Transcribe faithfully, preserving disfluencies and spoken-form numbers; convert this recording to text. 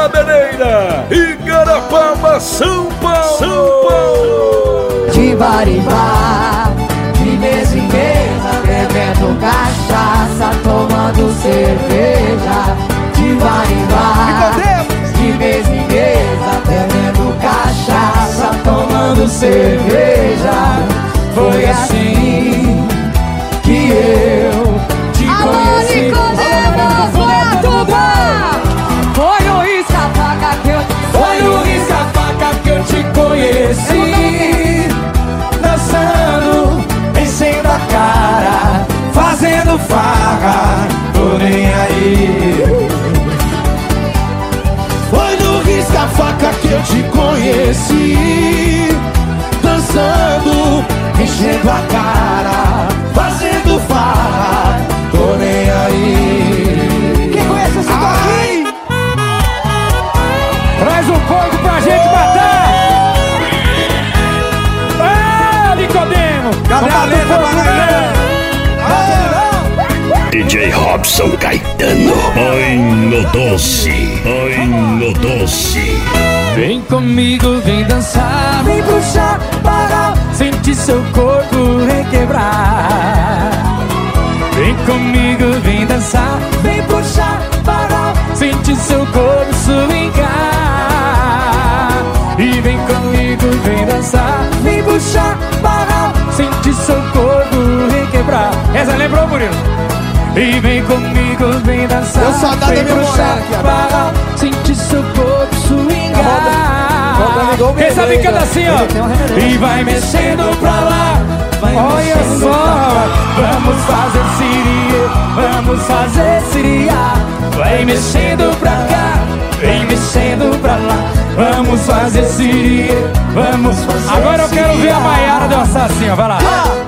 Cabeleira, Igarapava, São Paulo. São Paulo. De bar em bar, de mesa em mesa, bebendo cachaça, tomando cerveja. De bar em bar, de mesa em mesa, bebendo cachaça, tomando cerveja. Foi assim que eu te conheci. Alô, foi a tuba! Foi o risca-faca que eu te Foi no risca-faca que eu te conheci. Dançando, enchendo a cara, fazendo farra, tô nem aí. Foi no risca-faca que eu te conheci. Dançando, enchendo a cara, fazendo farra, tô nem aí. Quem conhece esse toque? Traz um fogo pra gente matar! Ah, Nicodemo! Cadê a letra, Maranhão? D J Robson Caetano. Ai, no doce, ai, no doce. Vem comigo, vem dançar, vem puxar, parar, sentir seu corpo requebrar. Vem comigo, vem dançar, vem puxar, parar, sentir seu corpo swingar. E vem comigo, vem dançar, vem puxar, parar, sentir seu corpo requebrar. Essa lembrou, Murilo? E vem comigo, vem dançar, Eu só dá vem da minha puxar, mulher aqui, ó. parar, sentir seu corpo swingar. Quem sabe canta assim, ó. E vai mexendo pra lá, vai Olha mexendo só. pra lá. Vamos fazer siria, vamos fazer siria. Vai mexendo pra cá, vem mexendo pra lá. Vamos fazer siria, vamos fazer Agora eu quero ver a Maiara dançar assim, ó, vai lá.